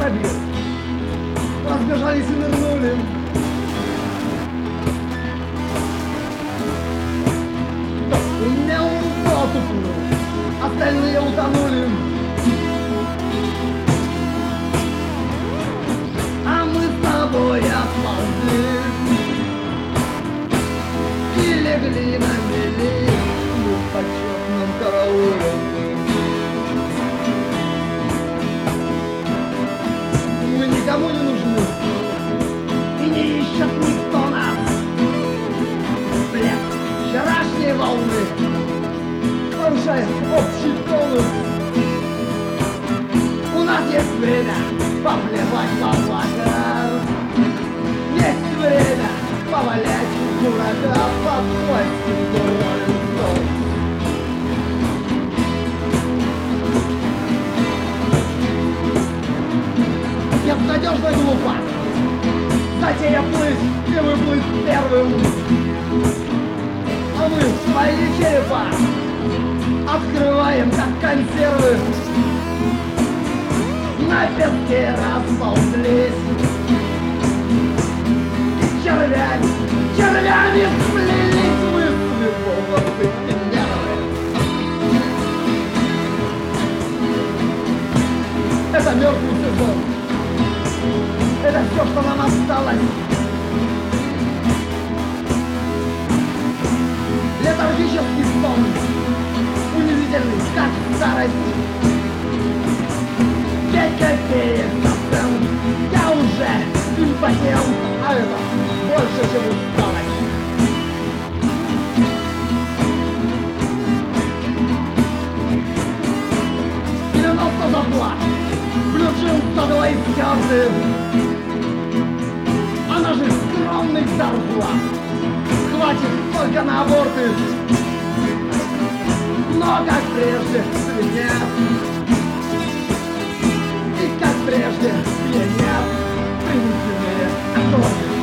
пробил. Разбежались и нырнули. Кто умел, тот уплыл, остальные утонули. А мы с тобой отползли и легли на мели в почетном карауле. Мы никому не нужны, и не ищет никто нас. След вчерашней волны нарушает общий тонус. У нас есть время поплевать в облака, есть время повалять дурака под пластик Rolling Stones. Безнадежно глупо затея плыть и выплыть первым. А мы свои черепа открываем, как консервы. На песке расползлись и червями сплелись мысли, волосы и нервы. Это мертвый сезон. Это все, что нам осталось. Летаргический сон, унизительный, как старость. 5 копеек за цент. Я уже импотент, а это больше, чем усталость. Заплат, включил 102 стяжи. Она же скромных зарплат. Хватит только на аборты. Но как прежде свинят. И как прежде пьянят принудительные аккорды.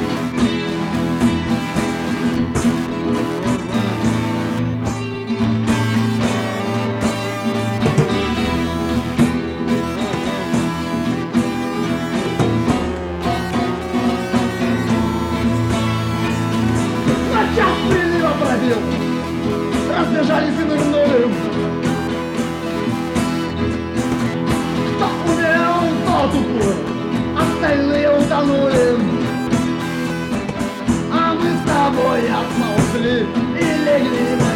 Разбежались и нырнули. Кто умел, тот уплыл, остальные утонули. А мы с тобой отползли и легли